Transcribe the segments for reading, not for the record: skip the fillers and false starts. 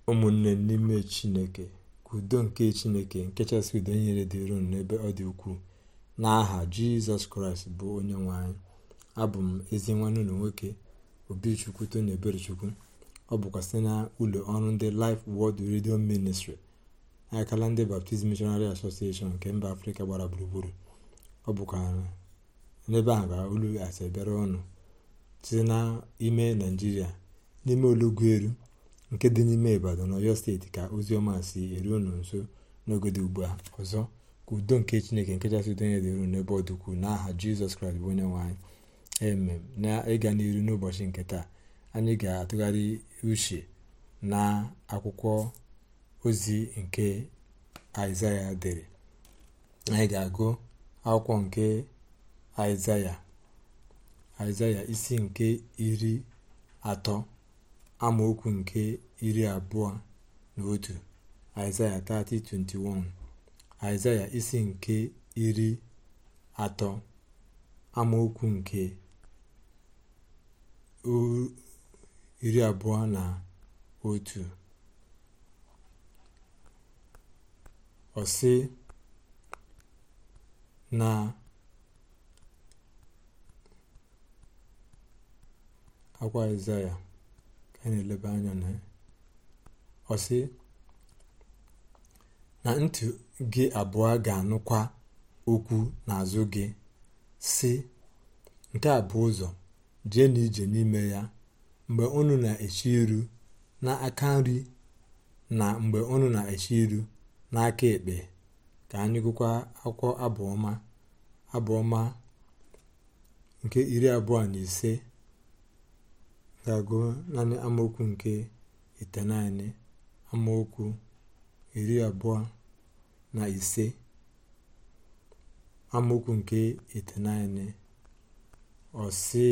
ụmụnne n'ime Chineke, ka udo nke Chineke nke kachasị udo nyere dịrị unu n'ebe ọ dị ukwuu, n'aha Jizọs Kraịst bụ onye nwe anyị. Abụ m ezi nwanne unu nwoke Obichukwu Tony Eberechukwu. Ọ bụkwa site na ụlọ ọrụ ndị Life Word Radio Ministry, akala ndị Baptist Missionary Association nke mba Afrịka gbara gburugburu. Ọ bụkwa n'ebe ahụ ka olu asị bịara ọnụ site n'ime Naịjirịa, n'ime Olugweru nke dị n'ime Ibadan, Ọyọ steeti, ka ozi ọma si eru unu nso n'ogodo ugbu a. Ọzọ, ka udo nke Chineke nke kachasị udo nye dịrị unu n'ebe ọ dị ukwuu, n'aha Jizọs Kraịst bụ onye nwe anyị. Amen. Na ịga n'iru n'ụbọchị nke taa, anyị ga-atụgharị uche na akwụkwọ ozi nke Aịzaya dere. Anyị ga-agụ akwụkwọ nke Aịzaya isi nke 30, amaokwu nke 21. Aịzaya 30:21. Aịzaya isi nke 30, amaokwu nke 21. Ọ sị na akwa Aịzaya ka anyị na-eleba anya na ọ sị na ntị gị abụọ ga-anụkwa okwu n'azụ gị, sị, nke a bụ ụzọ, jee n'ije n'ime ya, mgbe unu na-echi iru n'aka nri na mgbe unu na-echi iru n'aka ekpe. Ka anyị gụkwa akwụkwọ abụọma nke 25 ga-agụ naanị amaokwu nke 9, amaokwu 25, amaokwu nke 9. Ọ sị,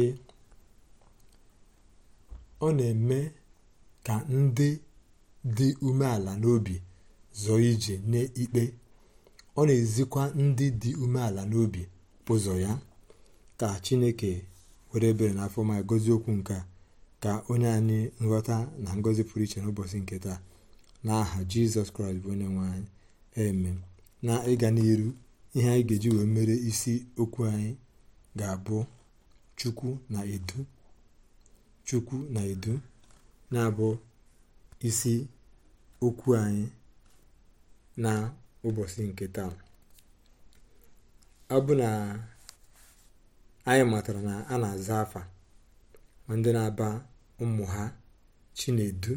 ọ na-eme ka ndị dị umeala n'obi zọọ ije n'ikpe, ọ na-ezikwa ndị dị umeala n'obi ụzọ ya. Ka Chineke were ebere n'afọ ma gozie okwu nke a, ka onye anyị nghọta na ngọzi pụrụ iche n'ụbọchị nke taa, n'aha Jizọs Kraịst bụ onye nwe anyị. Amen. Na ịga n'iru, ihe anyị ga-eji wee mere isi okwu anyị ga-abụ Chukwu na edu, na-abụ isi okwu anyị na ụbọchị nke taa. Ọ bụ na anyị matara na a na-aza afa ma ndị na-aba ụmụ ha Chinedu.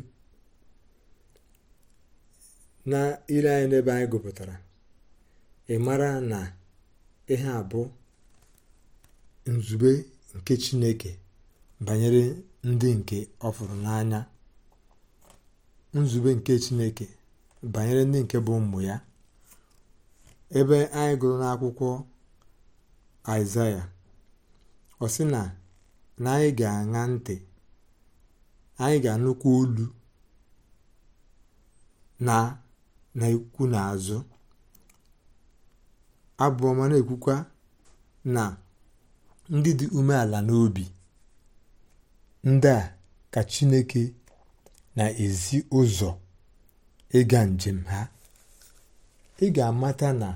Na ile anyị n'ebe anyị gụpụtara, ị mara na ihe a bụ nzube nke Chineke banyere ndị nke ọ fụrụ n'anya, nzube nke Chineke banyere ndị nke bụ ụmụ ya. Ebe anyị gụrụ n'akwụkwọ Aịzaya, ọ sị na anyị ga-aṅa ntị, anyị ga-anụkwa olu na ikwu n'azụ. Abụọma na-ekwukwa na ndị dị umeala n'obi, ndị a ka Chineke na-ezi ụzọ ịga njem ha. Ị ga-amata na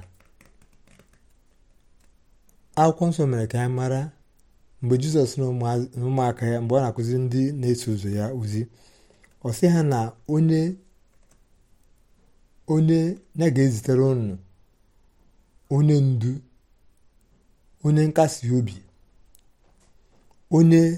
akwụkwọ nsọ mere ka anyị mara mgbe Jizọs na ụmụaka ya, mgbe ọ na-akụzi ndị na-eso ụzọ ya ozi, ọ sị ha na onye na-ga-ezitere unu onye ndu, onye nkasi obi, onye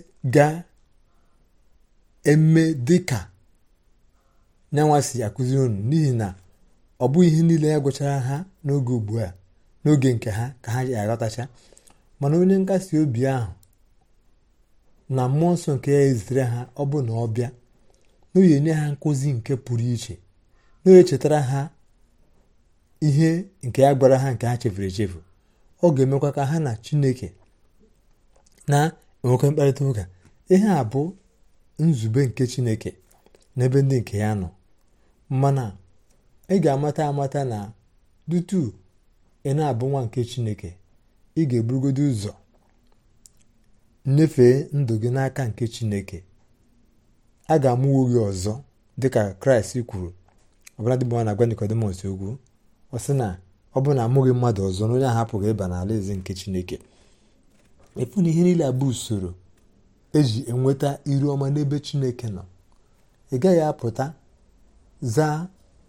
ga-eme dịka nyanwa si akụziri unu, n'ihi na ọ bụghị ihe niile ya gwachara ha n'oge ugbu a, n'oge nke ha ka ha ji aghọtacha. Mana onye nkasi obi ahụ na mmụọ nsọ nke ya ezitere ha, ọ bụ na ọ bịa n'oye nye ha nkụzi nke pụrụ iche, n'oye chetara ha ihe nke ya gwara ha nke ha chefuru echefu. Ọ ga-emekwa ka ha na Chineke na-enwekwa mkparịta ụka. Ihe a bụ nzube nke Chineke n'ebe ndị nke ya nọ. Mana ị ga-amata na dutu ị na-abụ nwa nke Chineke, ị ga-eburugodo ụzọ nyefee ndụ gị n'aka nke Chineke. A ga-amụwo gị ọzọ dịka Kraịst kwuru ọbụla dị mgbe na-agwa Nikọdimọs okwu, ọ sị na ọ bụ na amụghị mmadụ ọzọ na onye ahụ apụghị ịba n'ala eze nke Chineke. efu na ihe niile abụ usoro eji enweta iru ọma n'ebe Chineke nọ. ị gaghị apụta zaa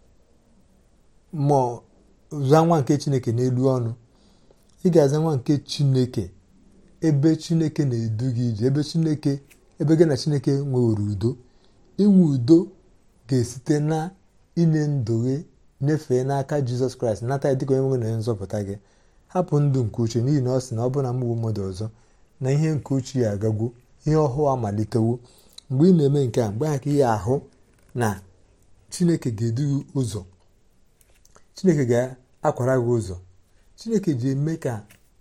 nwa nke Chineke n'elu ọnụ. ị ga-aza nwa nke Chineke ebe Chineke na-edu gị ije, ebe gị na Chineke nwere udo. inwe udo ga-esite na inye ndụ gị nyefee n'aka Jizọs Kraịst, nata ya dịka onye nwe na onye nzọpụta gị. hapụ ndụ nke uche, n'ihi na ọ sị na ọ bụ na mgbe mmadụ ọzọ na ihe nke uche ya agagwo, ihe ọhụụ amalitewo. mgbe ị na-eme nke a, mgbe ha ka ihe ahụ na Chineke ga-edu gị ụzọ, Chineke ga-akwara gị ụzọ. Chineke ji eme ka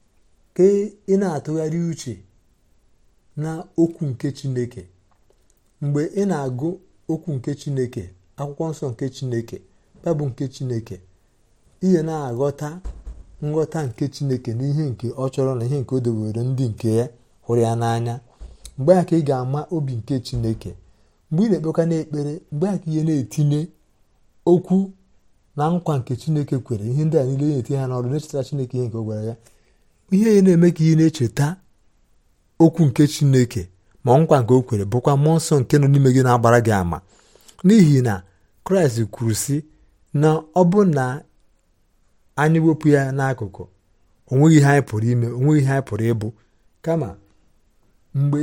ị na-atụgharị uche na okwu nke Chineke. mgbe ị na-agụ okwu nke Chineke, akwụkwọ nsọ nke Chineke, Baịbụl nke Chineke, ihe na-aghọta nghọta nke Chineke na ihe nke ọ chọrọ na ihe nke o debere ndị nke ya hụrụ ya n'anya. mgbe a ka ị ga-ama obi nke Chineke. mgbe ị na-ekpekwa n'ekpere, mgbe a ka ihe na-etinye okwu na nkwa nke Chineke kwere, ihe ndị a niile na-etinye ha n'ọrụ, na-echetara Chineke ihe nke o gwara ya. ihe ya na-eme ka ihe na-echeta okwu nke Chineke ma nkwa nke o kwere bụkwa mmụọ nsọ nke nọ n'ime gị na-agbara gị ama. n'ihi na Kraịst kwuru sị na ọ bụ na anyị wepụ ya n'akụkụ, onweghị ihe anyị pụrụ ime, onweghị ihe anyị pụrụ ịbụ. kama mgbe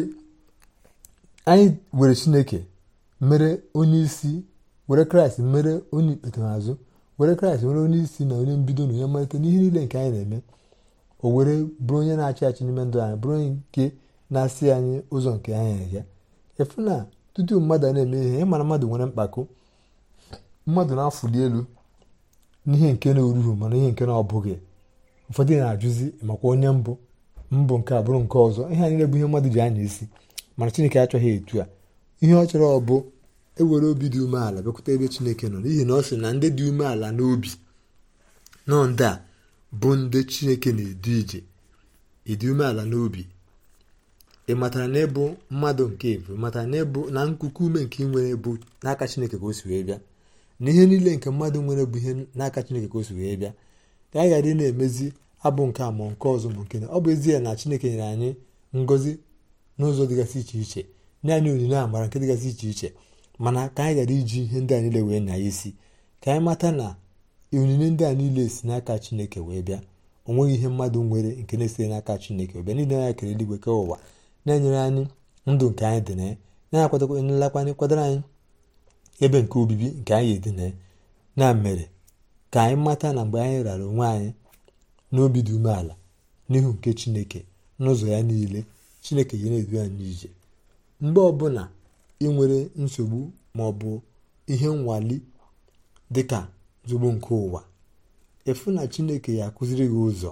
anyị were Chineke mere onye isi, were Kraịst mere onye ikpetemazụ, were Kraịst were onye isi na onye mbido na onye mmalite n'ihe niile nke anyị na-eme, o were bụrụ onye na-achị achị n'ime ndụ anyị, bụrụ onye nke na-asị anyị ụzọ nke anyị ya. efu na tutu mmadụ a na-eme ihe, ịmara mmadụ nwere mpako, mmadụ na-afụli elu n'ihe nke na-erughị mana ihe nke na ọ bụghị. ụfọdụ na-ajụzi makwa onye mbụ nke a bụrụ nke ọzọ. ihe a niile bụ ihe mmadụ ji anya isi, mana Chineke achọghị etu a. ihe ọ chọrọ ọ bụ ewere obi dị umeala bịakwute ebe Chineke nọ, n'ihi na ọ sị na ndị dị umeala n'obi nọ ndị a bụ ndị Chineke na-edu ije. ịdị umeala n'obi, ị matara na ịbụ mmadụ nke efu, matara na ịbụ na nkuku ume nke ị nwere bụ n'aka Chineke ka o si wee bịa, na ihe niile nke mmadụ nwere bụ ihe n'aka Chineke ka o si wee bịa. ka anyị ghara ị na-emezi abụ nke a ma nke ọzọ bụ nke na ọ bụ ezie na Chineke nyere anyị ngọzi n'ụzọ dịgasị iche iche, nye anyị onyinye amara nke dịgasị iche iche, mana ka anyị ghara iji ihe ndị a niile wee nya isi. ka anyị mata na onyinye ndị a niile si n'aka Chineke wee bịa. o nweghị ihe mmadụ nwere nke na-esite n'aka Chineke wee bịa. niile ya kere eluigwe ke ụwa, na-enyere anyị ndụ nke anyị dị na ya, na-akwadokwa kwadoro anyị ebe nke obibi nke anyị dị na ya. na mere ka anyị mata na mgbe anyị rara onwe anyị n'obi dị umeala n'ihu nke Chineke n'ụzọ ya niile, Chineke ga na-edu anyị ije. mgbe ọbụla ị nwere nsogbu ma ọ bụ ihe nwali dịka nsogbu nke ụwa, efu na Chineke ya akụziri gị ụzọ.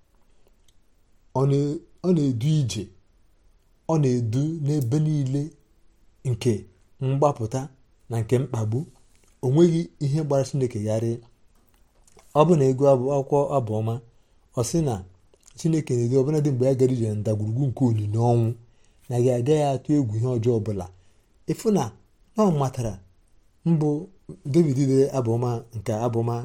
ọ na-edu ije, ọ na-edu n'ebe niile nke mgbapụta na nke mkpagbu. o nweghị ihe gbara Chineke gharịa. ọ bụ na ego akwụkwọ abụọma, ọ sị na Chineke na-edu ọbụla dị mgbe ya gara ije na ndagwurugwu nke olili ọnwụ, na gị agaghị atụ egwu ihe ọjọọ ọbụla. efu na ọ matara mbụ David dere abụọma nke abụọma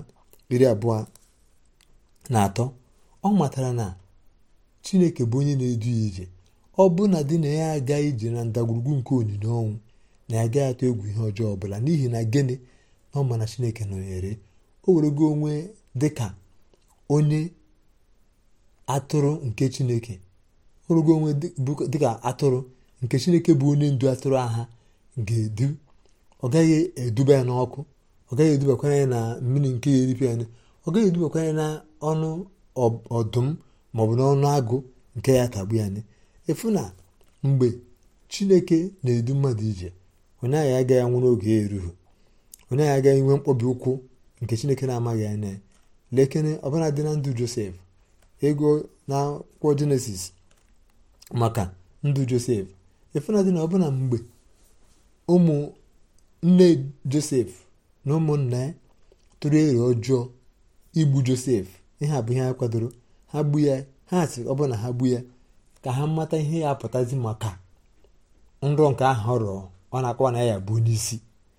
23. ọ matara na Chineke bụ onye na-edu ya ije. ọ bụ na dị na ya agaghị ije na ndagwurugwu nke olili ọnwụ, na ya agaghị atụ egwu ihe ọjọọ ọbụla, n'ihi na gịnị? na ọ ma na Chineke nọnyere. o werego onwe dịka onye atụrụ nke Chineke. o werego onwe dịka atụrụ nke Chineke bụ onye ndu atụrụ aha ga-edu. ọ gaghị eduba ya n'ọkụ, ọ gaghị edubakwanye ya na mmiri nke ya eripịa ya, ọ gaghị edubakwanye na ọnụ ọdụm maọbụ n'ọnụ agụ nke ya tagbu ya. efu na mgbe Chineke na-edu mmadụ ije, onye ahụ agaghị anwụ n'oge ya erughị, onye ahụ agaghị nwe mkpọbi ụkwụ nke Chineke na-amaghị anya. lekere ọbụla dị na ndụ Josef, ego na akwụkwọ Jenesis maka ndụ Josef, efu na dị na ọbụla mgbe ụmụ nne Josef na ụmụnna ya tụrụ ero ọjọọ igbu Josef, ihe a bụ ihe ha kwadoro, ha gbu ya. ha sị ọbụna ha gbu ya ka ha mata ihe ya apụtazi maka nrọ nke ahụ ọ rọọ. ọ na-akọwa na ya bụ onye isi,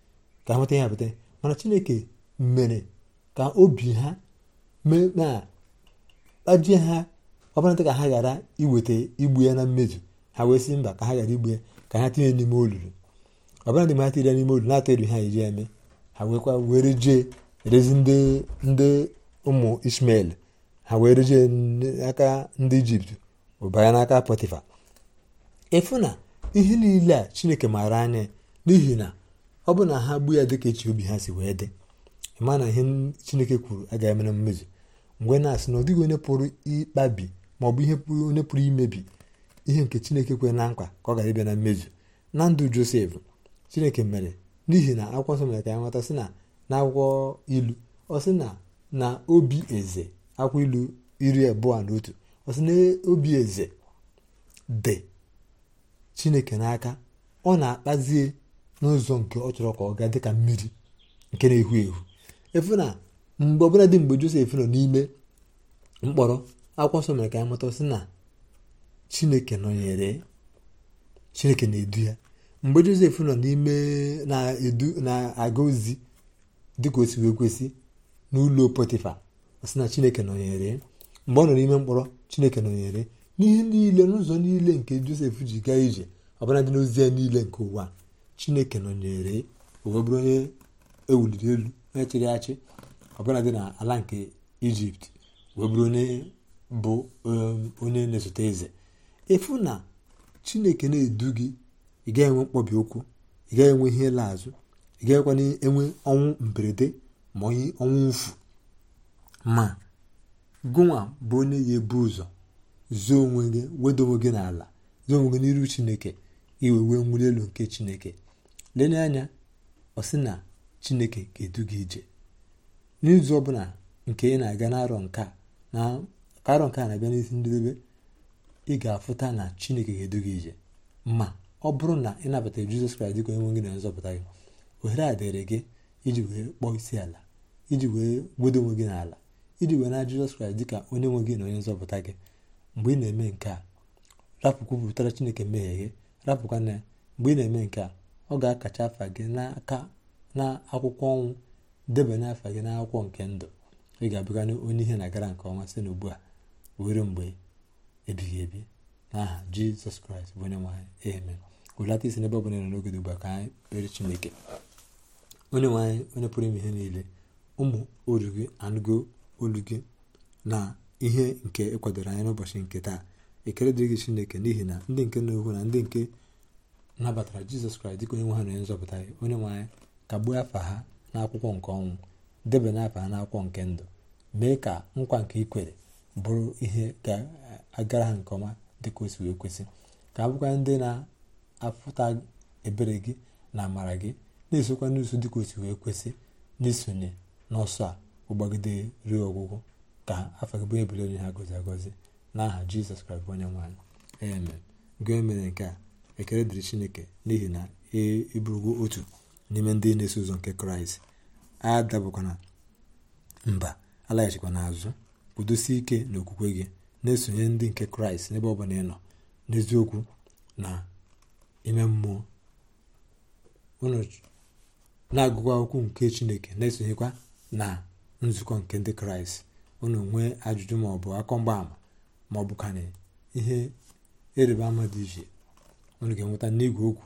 ka ha nweta ihe apụta, mana Chineke mere ka obi ha mee na kpajie ha, ọbụladị ka ha ghara iweta igbu ya na mmezu. Ha wee sị mba, ka ha ghara igbu ya, ka ha tinye n'ime olulu. Ọbụladị ma ha tinye ya n'ime olulu na-atọ eri ha iji eme, ha wekwa were jee rezi ndị ụmụ Ishmel, ha were jee n'aka ndị Ijipt, ụbaya n'aka Pọtịfa. Efu na ihe niile a Chineke maara anya, n'ihi na ọ bụ na ha gbuo ya dịka echi obi ha si wee dị. Ịma na ihe Chineke kwuru agaghị eme na mmezu. Mgbe na-asị na ọ dịghị onye pụrụ ịkpabi maọbụ onye pụrụ imebi ihe nke Chineke kwere na nkwa ka ọ gara ịbịa na mmezu. Na ndụ Josef, Chineke mere, n'ihi na akwụkwọ nsọ mere ka ya nweta sị na n'akwụkwọ ilu, ọ sị na obi eze, akwụkwọ ilu 21, ọ sị na obi eze dị Chineke n'aka, ọ na-akpazie n'ụzọ nke ọ chọrọ ka ọ gaa dịka mmiri nke na-ehu ehu. Efu na mgbe ọbụla dị mgbe Josef nọ n'ime mkpọrọ, akwụkwọ nsọ mere ka ya mata sị na Chineke nọnyere, Chineke na-edu ya. Mgbe Josef nọ n'ime na-aga ozi dịka o si wee kwesị n'ụlọ Pọtịfa, ọ sị na Chineke nọnyere. Mgbe ọ nọ n'ime mkpọrọ, Chineke nọnyere n'ihe niile, n'ụzọ niile nke Josef ji gaa ije, ọbụla dị n'ozi ya niile nke ụwa. Chineke nọnyere, o wee bụrụ onye ewuliri elu, onye chịrị achị, ọbụla dị n'ala nke Ijipt, wee bụrụ onye bụ onye na-esote eze. Efu na Chineke na-edu gị, ị gaghị enwe mkpọbi okwu, ị gaghị enwe ihe ịla azụ, ị gaghịkwa enwe ọnwụ mberede ma ọnwụ mfu. Ma gụnwa bụ onye ya ebu ụzọ zoo onwe gị, wedo onwe gị n'ala, zoo onwe gị n'iru Chineke, iwe wee nwuli elu nke Chineke. Lenye anya, ọ sị na Chineke ga-edu gị ije n'izu ọbụla nke ị na-aga n'arọ nke arọ nke a na-abịa n'isi ndedebe. Ị ga-afụta na Chineke ga-edu gị ije. Ma ọ bụrụ na ị nabatara Jizọs Kraịst dịka onye nwe gị na nzọpụta gị, ohere a dịrị gị iji wee kpọọ isi ala, iji wee wedo onwe gị n'ala, iji wee na Jizọs Kraịst dịka onye nwe gị na onye nzọpụta gị. Mgbe ị na-eme nke a, rapụkwa pụtara Chineke mmehie gị, rapụkwa na mgbe ị na-eme nke a, ọ ga-akacha afa gị n'aka na akwụkwọ ọnwụ, debanye afa gị n'akwụkwọ nke ndụ. Ị ga-abụgana onye ihe na-agara nke ọma site n'ugbu a were mgbe ebighị ebi, n'aha Jizọs Kraịst bụ onye nwe anyị, amen. Hụlata isi n'ebe ọ bụla nọ n'oge ugbu a ka anyị kpere Chineke. Onye nwe anyị, onye pụrụ ime ihe niile, ụmụ oru gị anụgo olu gị na ihe nke ịkwadoro anyị n'ụbọchị nke taa. Ekele dịrị gị Chineke, n'ihi na ndị nke na-ekwu na ndị nke nabatara Jizọs Kraịst dịka onye nwe ha na onye nzọpụta gị. Onye nwe anyị, kagbuo afa ha n'akwụkwọ nke ọnwụ, debanye afa ha n'akwụkwọ nke ndụ. Mee ka nkwa nke ikwere bụrụ ihe ga-agara ha nke ọma dịka o si wee kwesị. Ka abụkwa ndị na-afụta ebere gị na amara gị, na-esokwa n'ụzọ dịka o si wee kwesị, n'isonye n'ọsọ a ụgbagide ruo ọgwụgwụ. Ka afọ gị bụ ebule onye ha gọzi agọzi, n'aha Jizọs Kraịst bụ onye nwe anyị, amen. Gị mere nke a, ekele dịrị Chineke, n'ihi na ịbụrụgo otu n'ime ndị na-eso ụzọ nke Kraịst. Adabụkwana mba, alaghachikwa n'azụ, kwudosie ike n'okwukwe gị, na-esonye ndị nke Kraịst n'ebe ọ bụla ị nọ, n'eziokwu na ime mmụọ. Unu na-agụkwa okwu nke Chineke, na-esonyekwa na nzukọ nke ndị Kraịst. Unu nwee ajụjụ maọbụ akọ mgbaama maọbụ ka ihe ịrịba ama dị iche, unu ga-enweta n'igwe okwu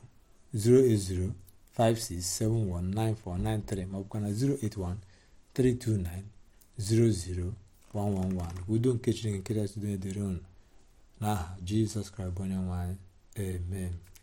08056719493 maọbụkwa na 08132900111. Udo nke Chineke nke kachasị udo dịrị unu, n'aha Jizọs Kraịst bụ onye nwe anyị, amen.